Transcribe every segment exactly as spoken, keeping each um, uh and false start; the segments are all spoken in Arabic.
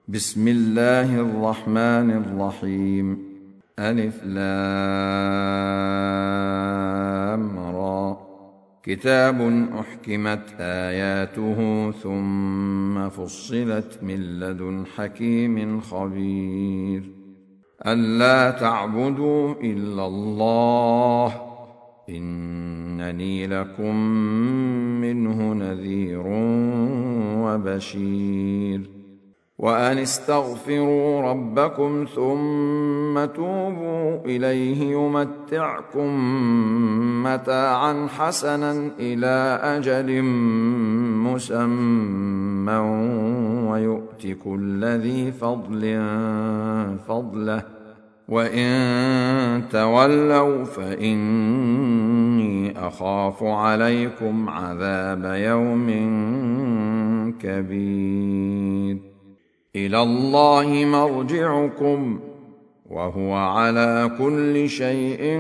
بسم الله الرحمن الرحيم. ألف لام را. كتاب أحكمت آياته ثم فصلت من لدن حكيم خبير. ألا تعبدوا إلا الله إنني لكم منه نذير وبشير. وأن استغفروا ربكم ثم توبوا إليه يمتعكم متاعا حسنا إلى أجل مسمى ويؤت كل ذي فضل فضله وإن تولوا فإني أخاف عليكم عذاب يوم كبير. إلى الله مرجعكم وهو على كل شيء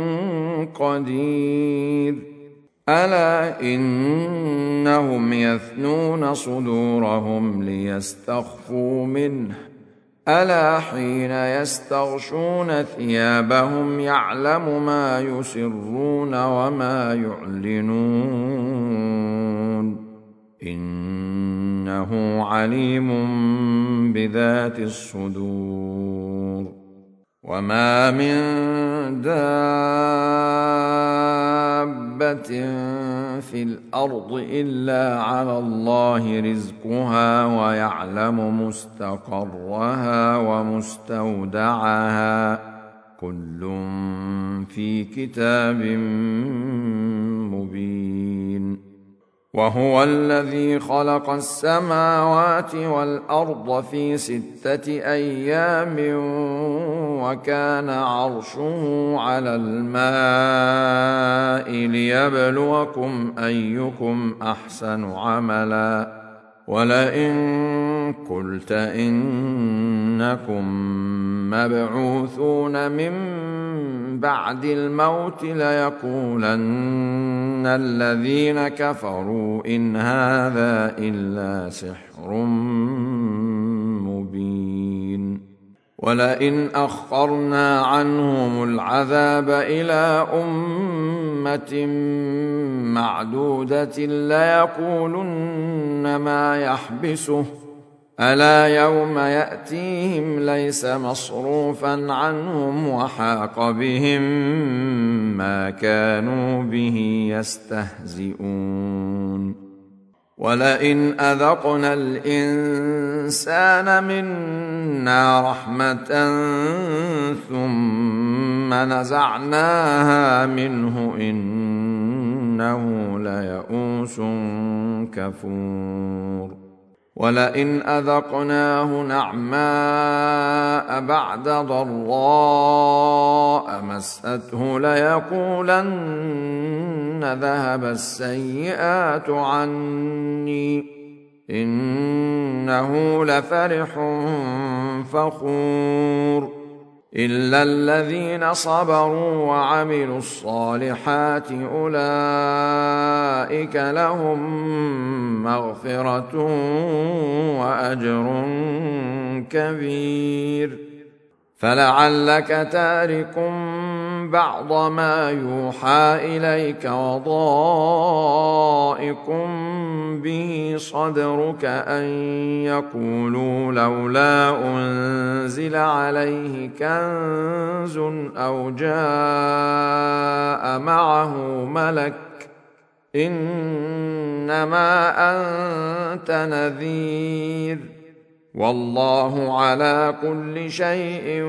قدير. ألا إنهم يثنون صدورهم ليستخفوا منه ألا حين يستغشون ثيابهم يعلم ما يسرون وما يعلنون إنه عليم بذات الصدور. وما من دابة في الأرض إلا على الله رزقها ويعلم مستقرها ومستودعها كل في كتاب مبين. وهو الذي خلق السماوات والأرض في ستة أيام وكان عرشه على الماء ليبلوكم أيكم أحسن عملا. ولئن قلت إنكم مبعوثون من بعد الموت ليقولن الذين كفروا إن هذا إلا سحر مبين. ولئن أخرنا عنهم العذاب إلى أمة معدودة ليقولن ما يحبسه ألا يوم يأتيهم ليس مصروفا عنهم وحاق بهم ما كانوا به يستهزئون. ولئن أذقنا الإنسان منا رحمة ثم نزعناها منه إنه ليئوس كفور. ولئن أذقناه نعماء بعد ضراء مسته ليقولن ذهب السيئات عني إنه لفرح فخور. إلا الذين صبروا وعملوا الصالحات أولئك لهم مغفرة وأجر كبير. فلعلك تارك بعض ما يوحى إليك وضائق به صدرك أن يقولوا لولا أنزل عليه كنز أو جاء معه ملك إنما أنت نذير والله على كل شيء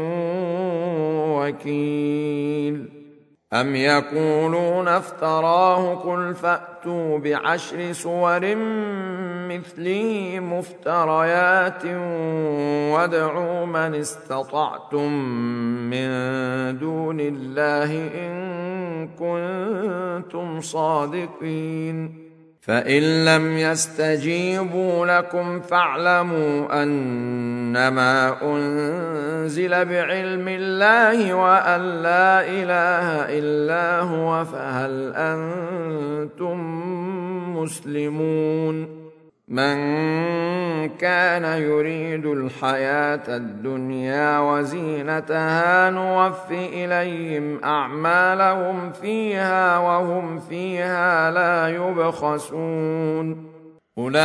وكيل. أم يقولون افتراه قل فأتوا بعشر سور مثله مفتريات وادعوا من استطعتم من دون الله إن كنتم صادقين. فإن لم يستجيبوا لكم فاعلموا أنما أنزل بعلم الله وأن لا إله إلا هو فهل أنتم مسلمون. من كان يريد الحياة الدنيا وزينتها نوف إليهم أعمالهم فيها وهم فيها لا يبخسون أولئك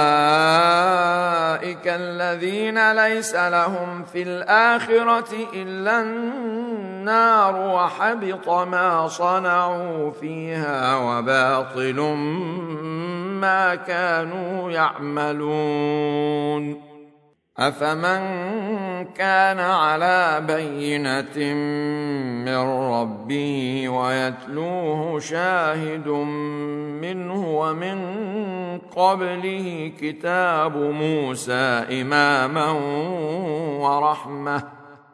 الذين ليس لهم في الآخرة إلا النار وحبط ما صنعوا فيها وباطل ما كانوا يعملون أفمن كان على بينة من ربه ويتلوه شاهد منه ومن قبله كتاب موسى إماما ورحمة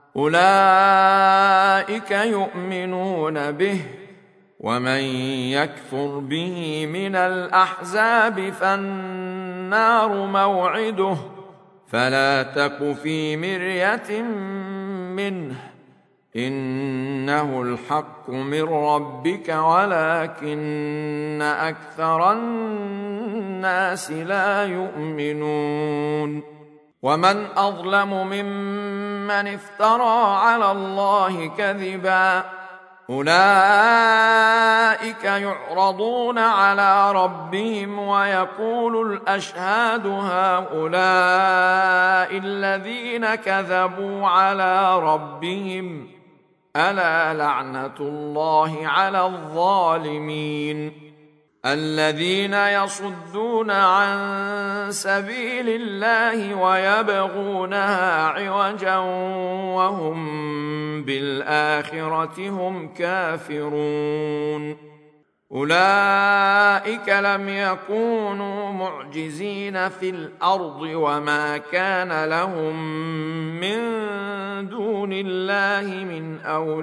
أولئك يؤمنون به ومن يكفر به من الأحزاب فالنار موعده فلا تك في مرية منه إنه الحق من ربك ولكن أكثر الناس لا يؤمنون ومن أظلم ممن افترى على الله كذبا أولئك يعرضون على ربهم ويقول الأشهاد هؤلاء الذين كذبوا على ربهم ألا لعنة الله على الظالمين الذين يصدون عن سبيل الله ويبغونها عوجا وهم بالآخرة هم كافرون أولئك لم يكونوا معجزين في الأرض وما كان لهم من دون الله من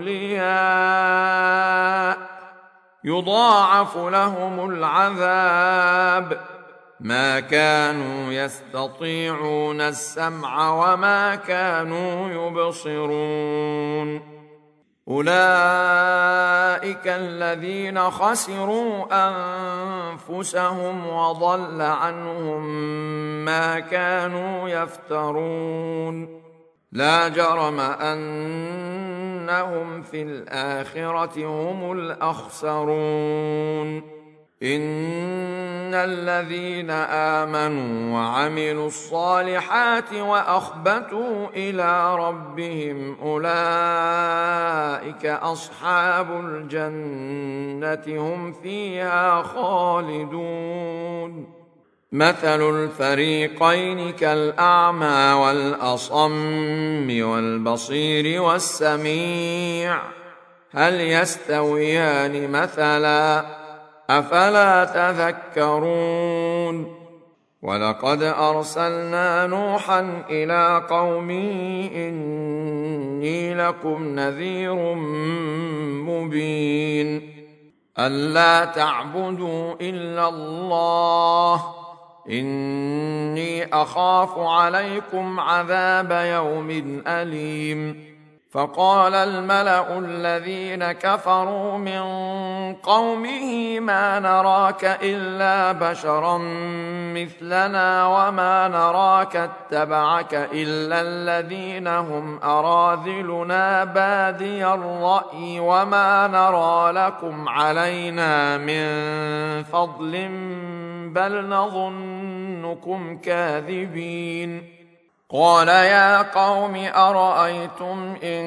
أولياء يضاعف لهم العذاب ما كانوا يستطيعون السمع وما كانوا يبصرون أولئك الذين خسروا أنفسهم وضل عنهم ما كانوا يفترون لا جرم أنهم في الآخرة هم الأخسرون إن الذين آمنوا وعملوا الصالحات وأخبتوا إلى ربهم أولئك أصحاب الجنة هم فيها خالدون مثل الفريقين كالأعمى والأصم والبصير والسميع هل يستويان مثلا أفلا تذكرون ولقد أرسلنا نوحا إلى قومه إني لكم نذير مبين ألا تعبدوا إلا الله إني أخاف عليكم عذاب يوم أليم فقال الملأ الذين كفروا من قومه ما نراك إلا بشرا مثلنا وما نراك اتبعك إلا الذين هم أراذلنا بادي الرأي وما نرى لكم علينا من فضل بل نظنكم كاذبين قال يا قوم أرأيتم إن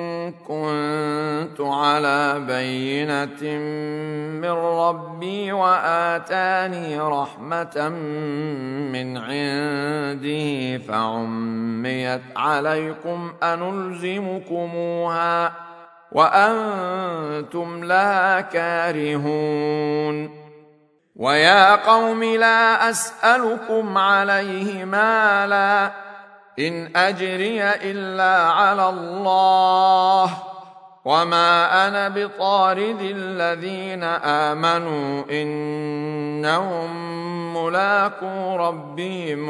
كنت على بينة من ربي وآتاني رحمة من عنده فعميت عليكم أنلزمكموها وأنتم لها كارهون ويا قوم لا أسألكم عليه مالا إن أجري إلا على الله وما أنا بطارد الذين آمنوا إنهم ملاقو ربهم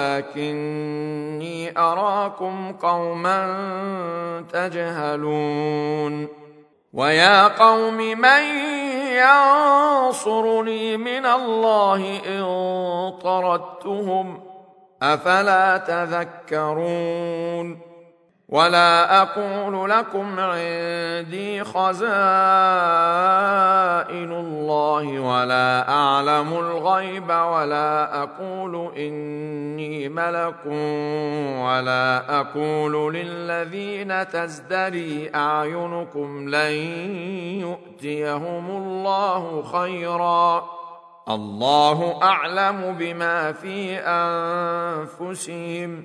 ولكني أراكم قوما تجهلون ويا قوم من ينصرني من الله إن طردتهم أفلا تذكرون ولا أقول لكم عندي خزائن الله ولا أعلم الغيب ولا أقول إني ملك ولا أقول للذين تزدري أعينكم لن يؤتيهم الله خيرا الله أعلم بما في أنفسهم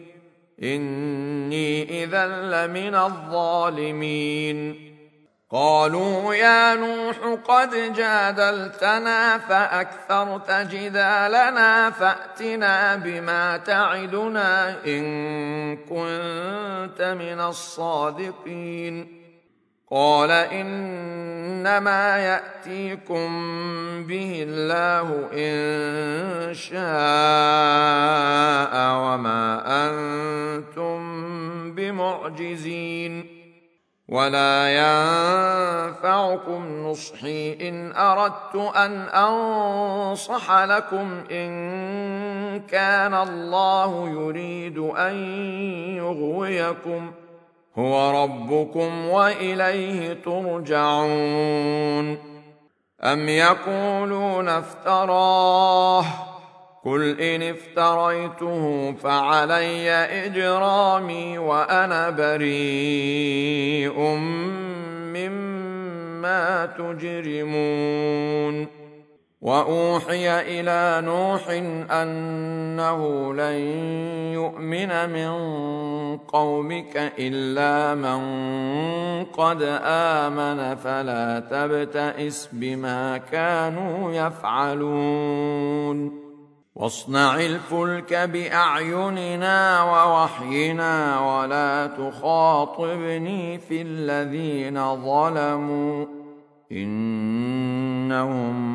إني إذا لمن الظالمين قالوا يا نوح قد جادلتنا فأكثرت جدالنا فأتنا بما تعدنا إن كنت من الصادقين قال إنما يأتيكم به الله إن شاء وما أنتم بمعجزين ولا ينفعكم نصحي إن أردت أن أنصح لكم إن كان الله يريد أن يغويكم هو ربكم وإليه ترجعون أم يقولون افتراه قل إن افتريته فعلي إجرامي وأنا بريء مما تجرمون وأوحي إلى نوح أنه لن يؤمن من قومك إلا من قد آمن فلا تبتئس بما كانوا يفعلون واصنع الفلك بأعيننا ووحينا ولا تخاطبني في الذين ظلموا إنهم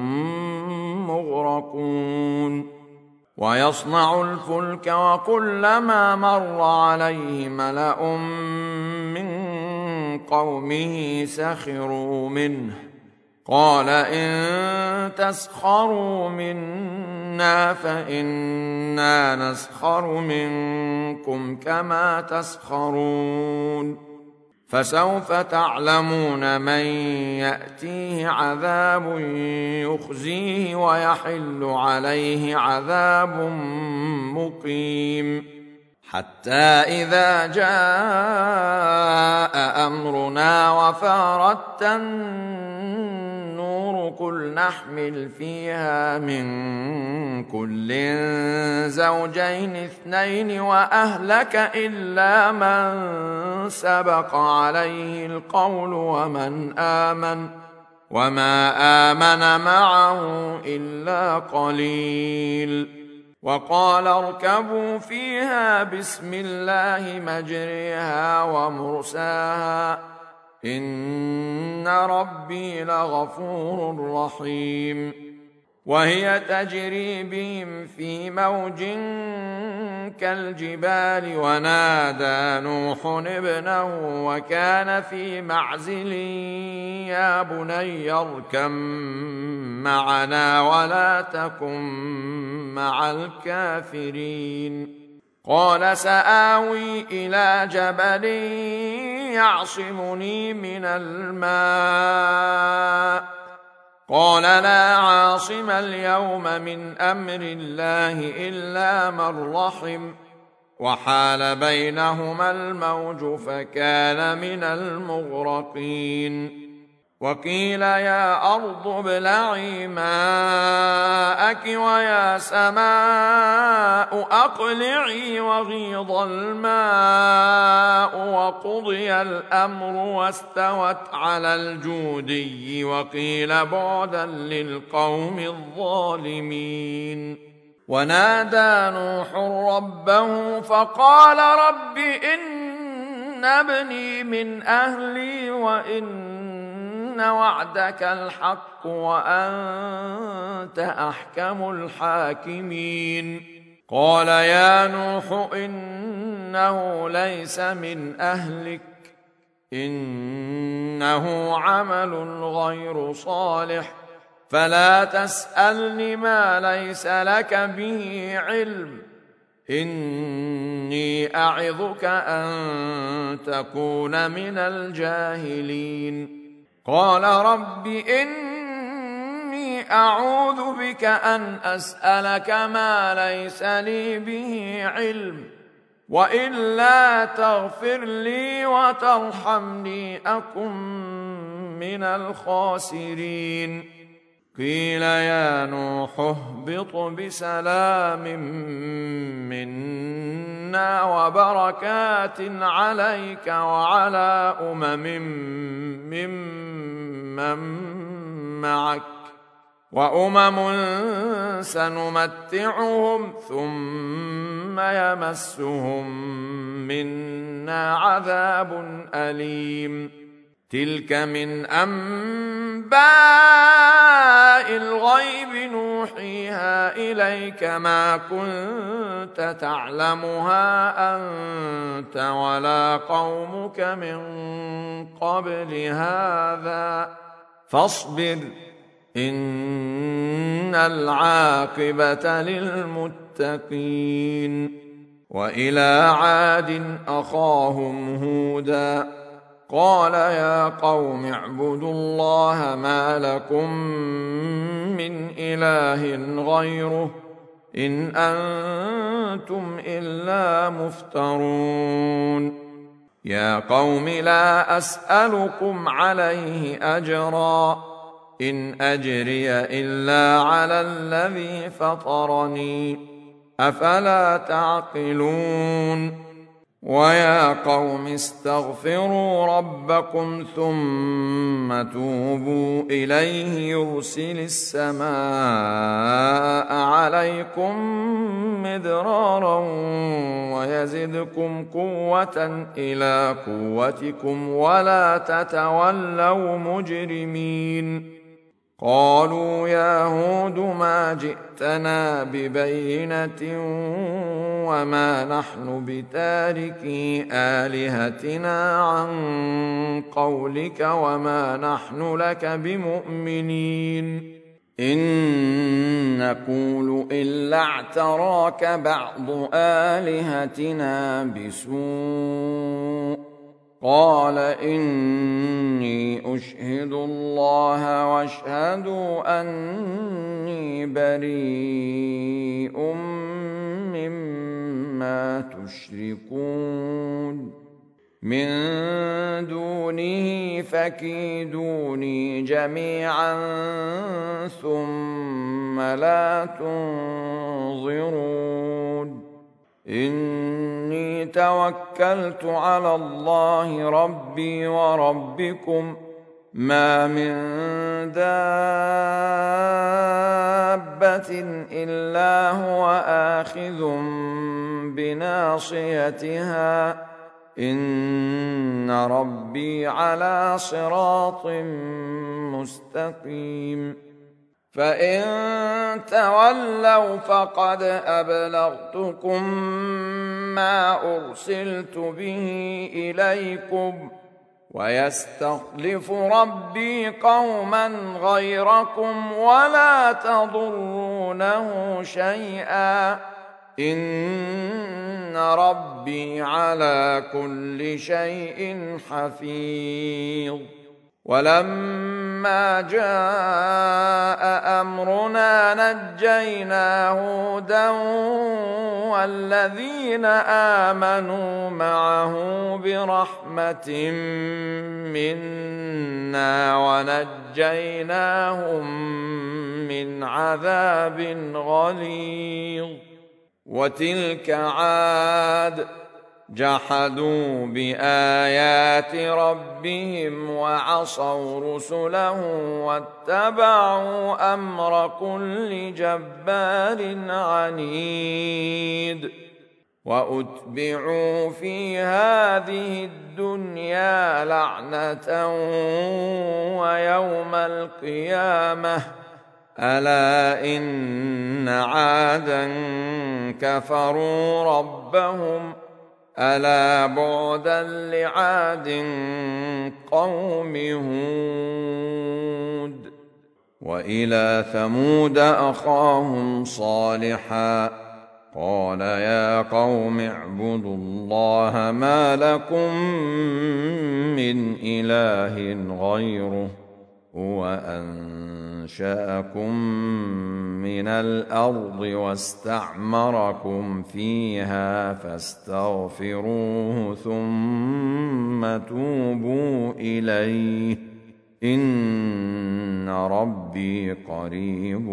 مغرقون ويصنع الفلك وكلما مر عليه ملأ من قومه سخروا منه قال إن تسخروا منا فإنا نسخر منكم كما تسخرون فسوف تعلمون من يأتيه عذاب يخزيه ويحل عليه عذاب مقيم حتى إذا جاء أمرنا وفارت النور قل نحمل فيها من كل زوجين اثنين وأهلك إلا من سبق عليه القول ومن آمن وما آمن معه إلا قليل وقال اركبوا فيها بسم الله مجريها ومرساها إن ربي لغفور رحيم وهي تجري بهم في موج كالجبال ونادى نوح ابنه وكان في معزل يا بني اركب معنا ولا تكن مع الكافرين قال سآوي إلى جبل يعصمني من الماء قال لا عاصم اليوم من أمر الله إلا من رحم وحال بينهما الموج فكان من المغرقين وقيل يا أرض ابلعي ماءك ويا سماء أقلعي وغيض الماء وقضي الأمر واستوت على الجودي وقيل بعدا للقوم الظالمين ونادى نوح ربه فقال رب إن ابني من أهلي وإن وعدك الحق وأنت أحكم الحاكمين قال يا نوح إنه ليس من أهلك إنه عمل غير صالح فلا تسألني ما ليس لك به علم، إني أعظك أن تكون من الجاهلين. قال رب إني أعوذ بك أن أسألك ما ليس لي به علم، وإلا تغفر لي وترحمني أكن من الخاسرين. قيل يا نوح اهبط بسلام منا وبركات عليك وعلى أمم ممن معك، وأمم سنمتعهم ثم يمسهم منا عذاب أليم. تلك من أنباء الغيب نوحيها إليك ما كنت تعلمها أنت ولا قومك من قبل هذا فاصبر إن العاقبة للمتقين. وإلى عاد أخاهم هودا قال يا قوم اعبدوا الله ما لكم من إله غيره إن أنتم إلا مفترون. يا قوم لا أسألكم عليه أجرا إن أجري إلا على الذي فطرني أفلا تعقلون. ويا قوم استغفروا ربكم ثم توبوا إليه يرسل السماء عليكم مدرارا ويزدكم قوة إلى قوتكم ولا تتولوا مجرمين. قالوا يا هود ما جئتنا ببينة وما نحن بتاركي آلهتنا عن قولك وما نحن لك بمؤمنين. إن نقول إلا اعتراك بعض آلهتنا بسوء. قال إني أشهد الله واشهدوا أني بريء مما تشركون من دونه فكيدوني جميعا ثم لا تنظرون. إني توكلت على الله ربي وربكم ما من دابة إلا هو آخذ بناصيتها إن ربي على صراط مستقيم. فإن تولوا فقد أبلغتكم ما أرسلت به إليكم ويستخلف ربي قوما غيركم ولا تضرونه شيئا إن ربي على كل شيء حفيظ. ولما جاء أمرنا نجينا هودا والذين آمنوا معه برحمة منا ونجيناهم من عذاب غليظ. وتلك عاد جحدوا بآيات ربهم وعصوا رسله واتبعوا أمر كل جبار عنيد. وأتبعوا في هذه الدنيا لعنة ويوم القيامة ألا إن عادا كفروا ربهم ألا بعدا لعاد قوم هود. وإلى ثمود أخاهم صالحا قال يا قوم اعبدوا الله ما لكم من إله غيره هو أنشأكم من الأرض واستعمركم فيها فاستغفروه ثم توبوا إليه إن ربي قريب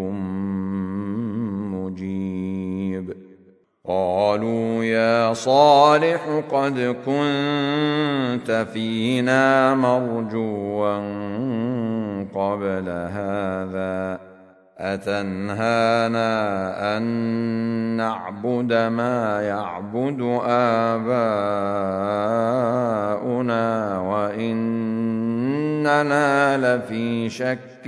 مجيب. قالوا يا صالح قد كنت فينا مرجوا قبل هذا أتنهانا أن نعبد ما يعبد آباؤنا وإننا لفي شك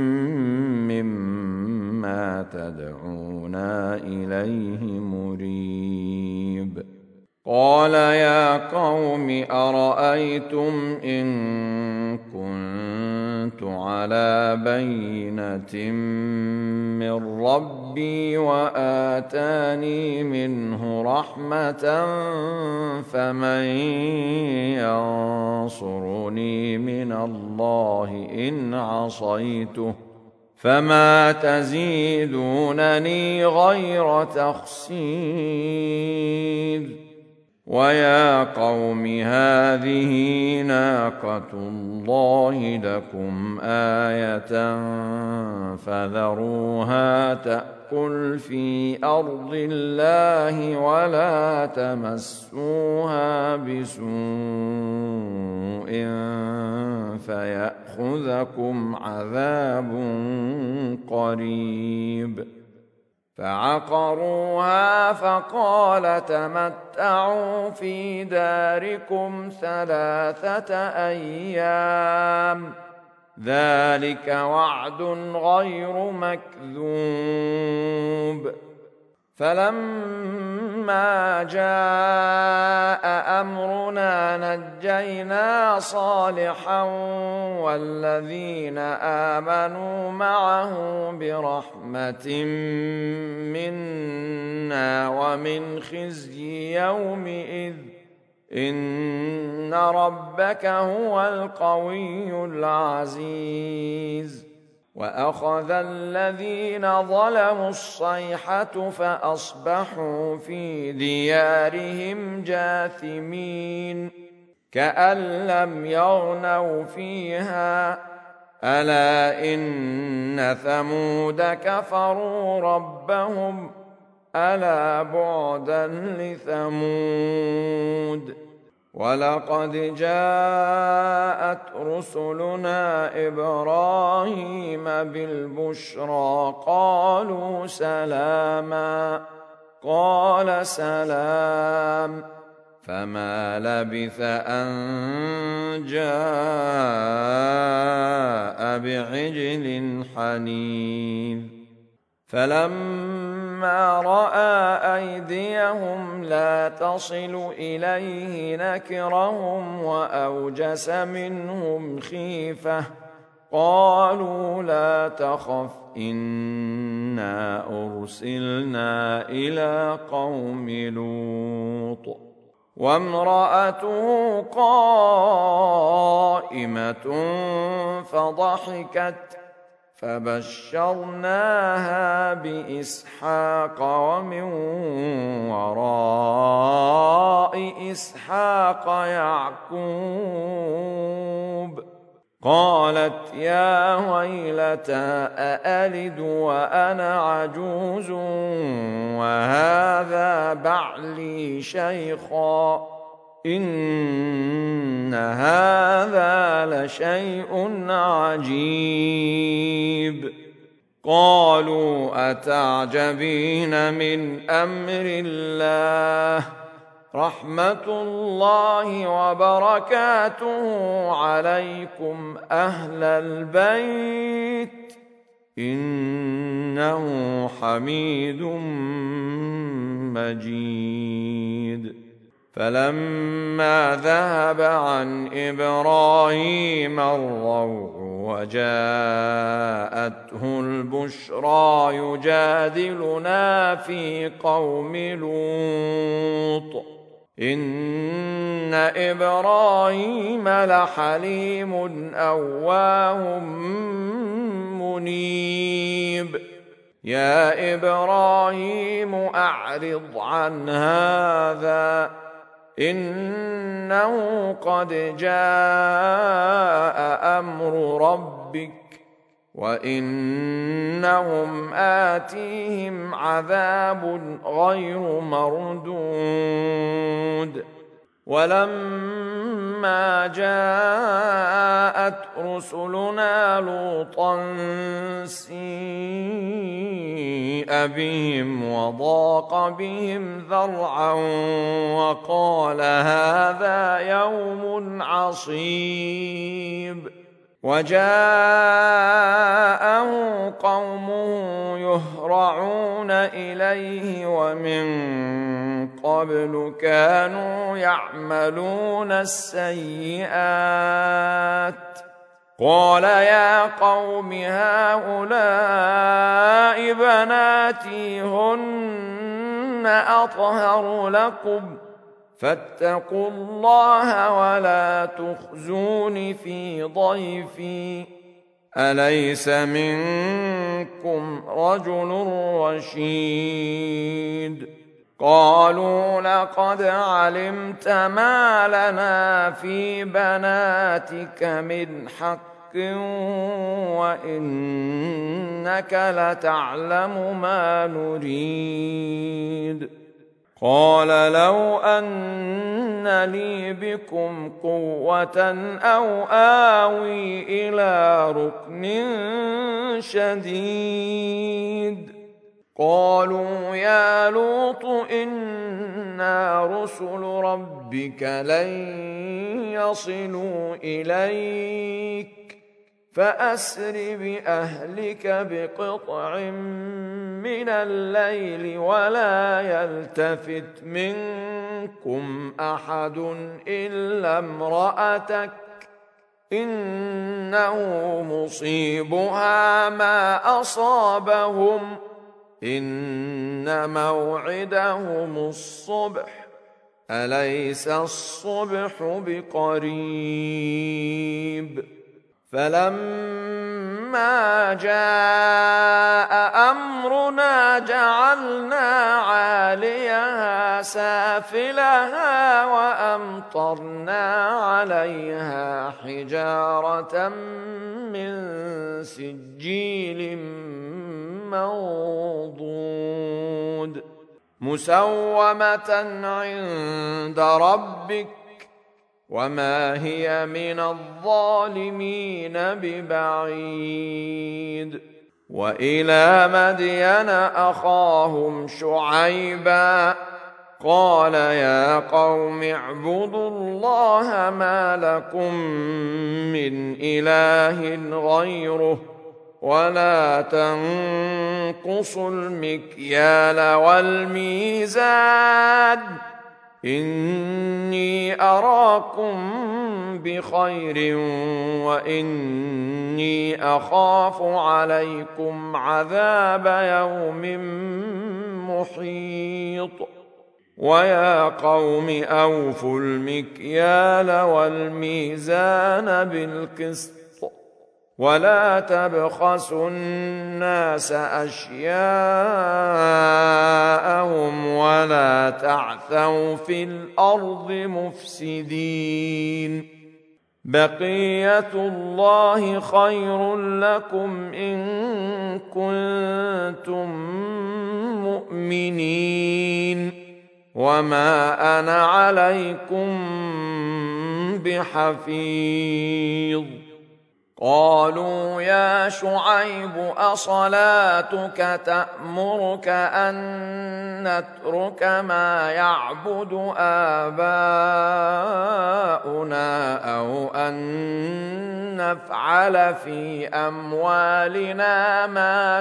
مما تدعونا إليه مريب. قال يا قوم أرأيتم إن كنت على بينة من ربي وآتاني منه رحمة فمن ينصرني من الله إن عصيته فما تزيدونني غير تخسير. ويا قوم هذه ناقة الله لكم آية فذروها تأكل في أرض الله ولا تمسوها بسوء فيأخذكم عذاب قريب. فعقروها فقال تمتعوا في داركم ثلاثة أيام ذلك وعد غير مكذوب. فلما جاء أمرنا نجينا صالحا والذين آمنوا معه برحمة منا ومن خزي يومئذ إن ربك هو القوي العزيز. وأخذ الذين ظلموا الصيحة فأصبحوا في ديارهم جاثمين كأن لم يغنوا فيها ألا إن ثمود كفروا ربهم ألا بعدا لثمود. ولقد جاءت رسلنا إبراهيم بالبشرى قالوا سلاما قال سلام فما لبث أن جاء بعجل حنيذ. فلما رأى أيديهم لا تصل إليه نكرهم وأوجس منهم خيفة قالوا لا تخف إنا أرسلنا إلى قوم لوط وامرأته قائمة فضحكت فبشرناها بإسحاق ومن وراء إسحاق يعقوب. قالت يا ويلتى أألد وأنا عجوز وهذا بعلي شيخا إن هذا لشيء عجيب. قالوا أتعجبين من أمر الله رحمة الله وبركاته عليكم أهل البيت إنه حميد مجيد. فلما ذهب عن إبراهيم الروع وجاءته البشرى يجادلنا في قوم لوط إن إبراهيم لحليم أواه منيب يا إبراهيم أعرض عن هذا إنه قد جاء أمر ربك وإنهم آتيهم عذاب غير مردود ولما جاءت رسلنا لوطا سيء بهم وضاق بهم ذرعا وقال هذا يوم عصيب وجاءه قومه يهرعون إليه ومن قبل كانوا يعملون السيئات قال يا قوم هؤلاء بناتي هن أطهر لكم فاتقوا الله ولا تخزون في ضيفي أليس منكم رجل رشيد قالوا لقد علمت ما لنا في بناتك من حق وإنك لتعلم ما نريد قال لو أن لي بكم قوة أو آوي إلى ركن شديد قالوا يا لوط إنا رسل ربك لن يصلوا إليك فأسر بأهلك بقطع من الليل ولا يلتفت منكم أحد إلا امرأتك إنه مصيبها ما أصابهم إن موعدهم الصبح أليس الصبح بقريب فلما جاء أمرنا جعلنا عاليها سافلها وأمطرنا عليها حجارة من سجيل منضود مسومة عند ربك وما هي من الظالمين ببعيد وإلى مدين أخاهم شعيبا قال يا قوم اعبدوا الله ما لكم من إله غيره ولا تنقصوا المكيال والميزان إني أراكم بخير وإني أخاف عليكم عذاب يوم محيط ويا قوم أوفوا المكيال والميزان بالقسط ولا تبخسوا الناس أشياءهم ولا تعثوا في الأرض مفسدين بقية الله خير لكم إن كنتم مؤمنين وما أنا عليكم بحفيظ قالوا يا شعيب أصلاتك تأمرك أن نترك ما يعبد آباؤنا أو أن نفعل في أموالنا ما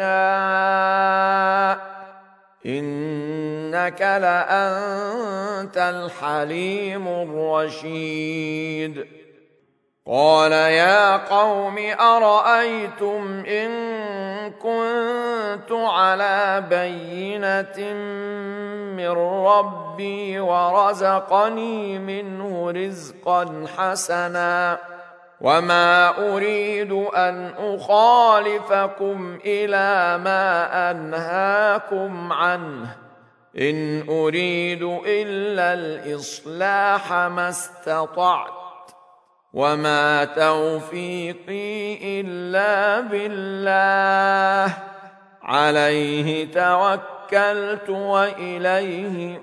نشاء إنك لأنت الحليم الرشيد قال يا قوم أرأيتم إن كنت على بينة من ربي ورزقني منه رزقا حسنا وما أريد أن أخالفكم إلى ما أنهاكم عنه إن أريد إلا الإصلاح ما استطعت وما توفيقي إلا بالله عليه توكلت وإليه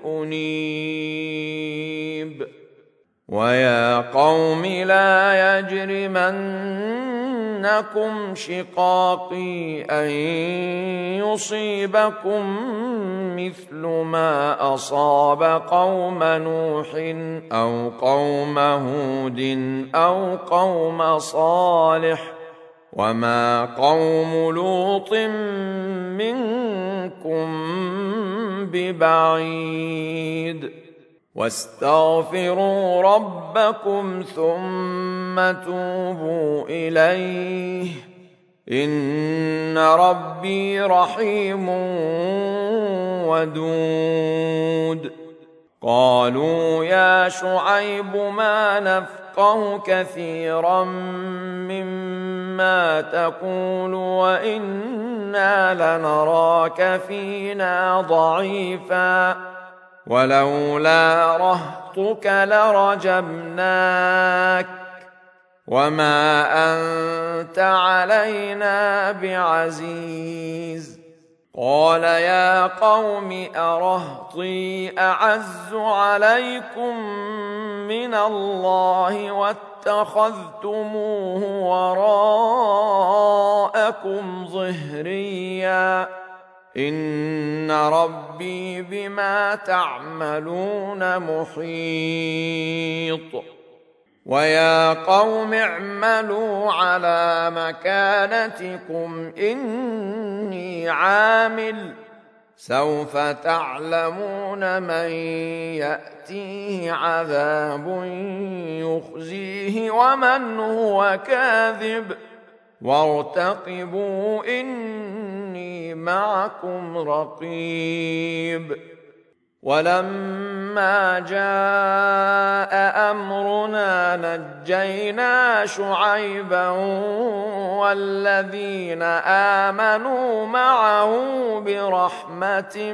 أنيب ويا قوم لا يجرمنكم شقاقي أن يصيبكم مثل ما أصاب قوم نوح أو قوم هود أو قوم صالح وما قوم لوط منكم ببعيد واستغفروا ربكم ثم توبوا إليه إن ربي رحيم ودود قالوا يا شعيب ما نفقه كثيرا مما تقول وإنا لنراك فينا ضعيفا ولولا رهطك لرجمناك وما أنت علينا بعزيز قال يا قوم أرهطي أعز عليكم من الله واتخذتموه وراءكم ظهريا إن ربي بما تعملون محيط ويا قوم اعملوا على مكانتكم إني عامل سوف تعلمون من يأتيه عذاب يخزيه ومن هو كاذب وارتقبوا إني معكم رقيب ولما جاء أمرنا نجينا شعيبا والذين آمنوا معه برحمة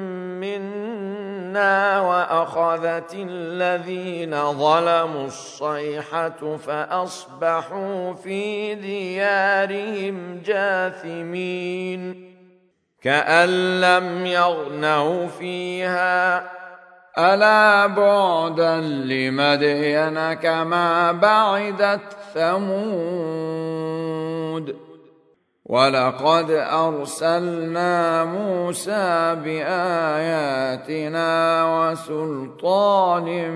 منا وأخذت الذين ظلموا الصيحة فأصبحوا في ديارهم جاثمين كأن لم يغنوا فيها ألا بعدا لمدين كما بعدت ثمود ولقد أرسلنا موسى بآياتنا وسلطان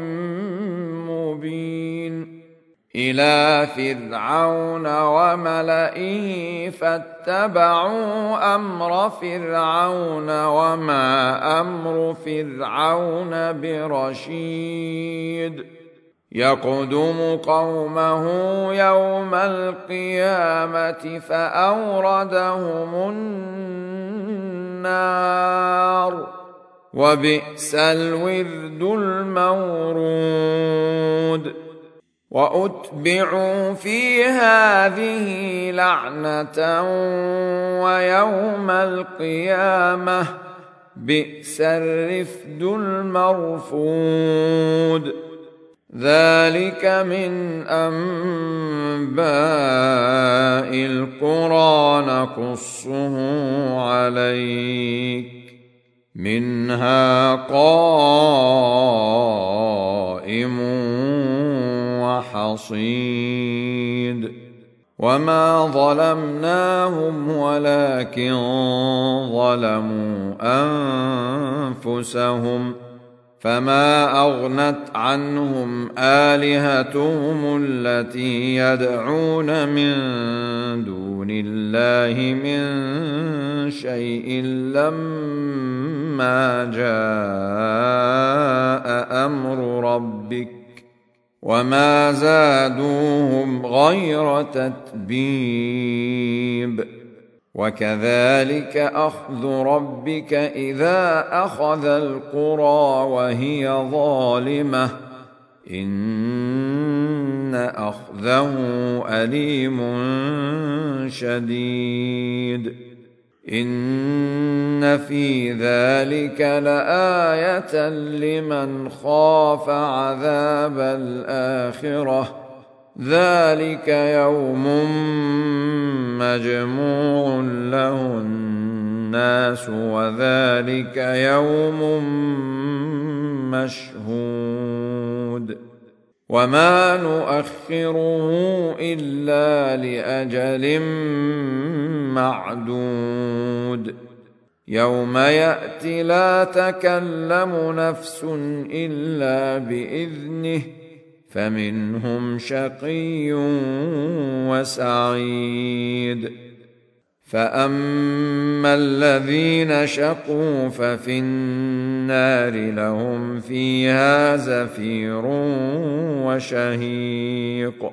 مبين إلى فرعون وملئه فاتبعوا أمر فرعون وما أمر فرعون برشيد يقدم قومه يوم القيامة فأوردهم النار وبئس الورد المورود وأتبعوا في هذه لعنة ويوم القيامة بئس الرفد المرفود ذلك من أنباء القرى نقصه عليك منها قائم وحصيد وما ظلمناهم ولكن ظلموا أنفسهم فما أغنت عنهم آلهتهم التي يدعون من دون الله من شيء لما جاء أمر ربك وما زادوهم غير تتبيب وكذلك أخذ ربك إذا أخذ القرى وهي ظالمة إن أخذه أليم شديد إن في ذلك لآية لمن خاف عذاب الآخرة ذلك يوم مجموع له الناس وذلك يوم مشهود وما نؤخره إلا لأجل معدود يوم يأتي لا تكلم نفس إلا بإذنه فمنهم شقي وسعيد فأما الذين شقوا ففي النار لهم فيها زفير وشهيق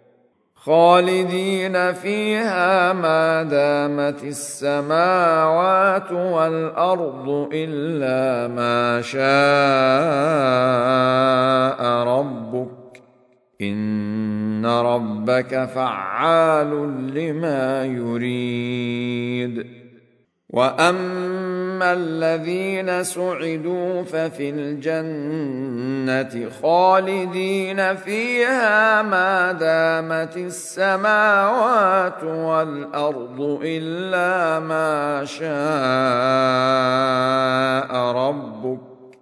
خالدين فيها ما دامت السماوات والأرض إلا ما شاء ربك إن ربك فعال لما يريد وأما الذين سعدوا ففي الجنة خالدين فيها ما دامت السماوات والأرض إلا ما شاء ربك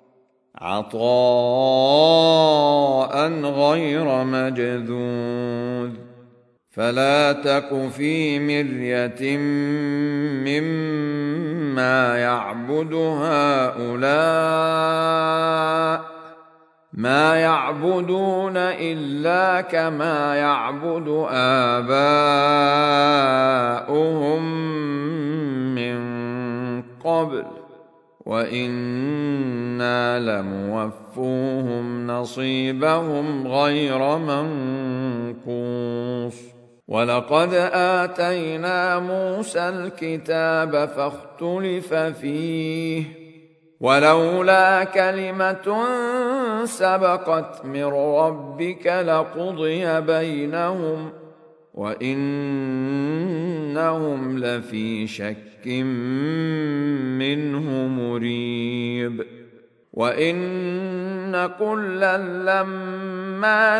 عطاء غير مجذوذ فلا تك في مرية مما يعبد هؤلاء ما يعبدون إلا كما يعبد آباؤهم من قبل وإنا لموفوهم نصيبهم غير منقوص ولقد آتينا موسى الكتاب فاختلف فيه ولولا كلمة سبقت من ربك لقضي بينهم وإنهم لفي شك منه مريب وإن كلا لما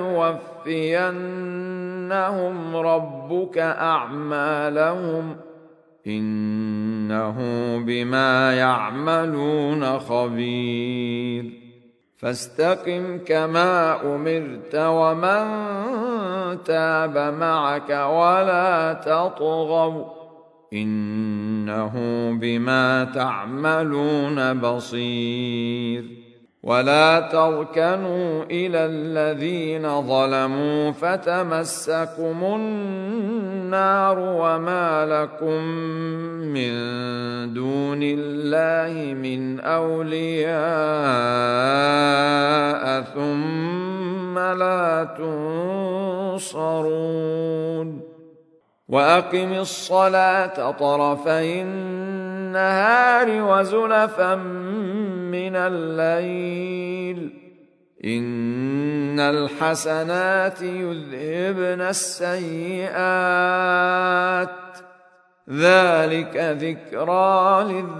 ليوفينهم ربك أعمالهم إنه بما يعملون خبير فاستقم كما أمرت ومن تاب معك ولا تطغوا إنه بما تعملون بصير ولا تركنوا إلى الذين ظلموا فتمسكم النار وما لكم من دون الله من أولياء ثم لا تنصرون وأقم الصلاة طرفي النهار وزلفا من الليل إن الحسنات يذهبن السيئات ذلك ذكرى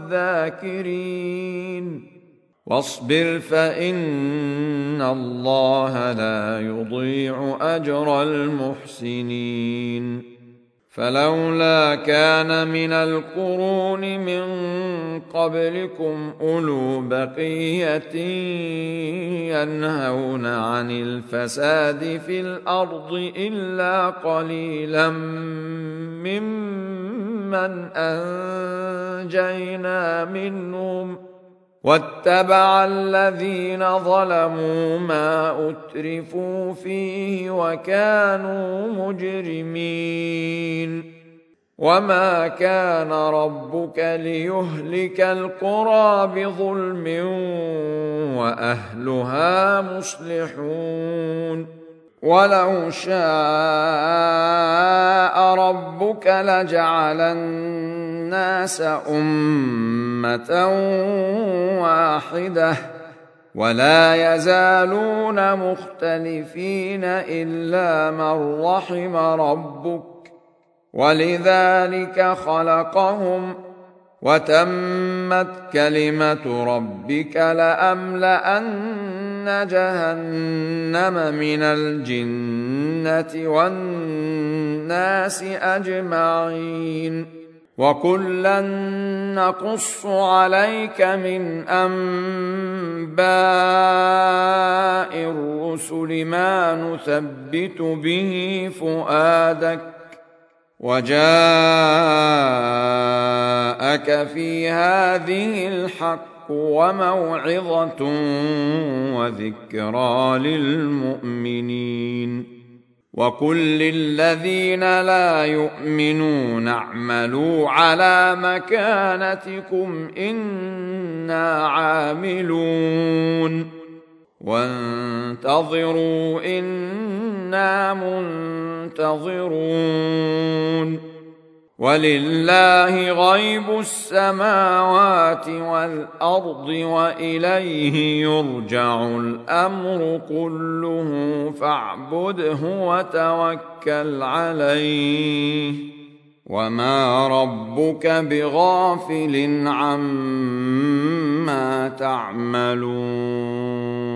للذاكرين واصبر فإن الله لا يضيع أجر المحسنين فلولا كان من القرون من قبلكم أولو بقية ينهون عن الفساد في الأرض إلا قليلا ممن أنجينا منهم واتبع الذين ظلموا ما أترفوا فيه وكانوا مجرمين وما كان ربك ليهلك القرى بظلم وأهلها مصلحون ولو شاء ربك لجعل الناس أمة واحدة ولا يزالون مختلفين إلا من رحم ربك ولذلك خلقهم وتمت كلمة ربك لأملأن جهنم من الجنة والناس أجمعين وكلا نقص عليك من أنباء الرسل ما نثبت به فؤادك وجاءك في هذه الحق وموعظة وذكرى للمؤمنين وقل للذين لا يؤمنون اعملوا على مكانتكم إنا عاملون وانتظروا إنا منتظرون ولله غيب السماوات والأرض وإليه يرجع الأمر كله فاعبده وتوكل عليه وما ربك بغافل عما تعملون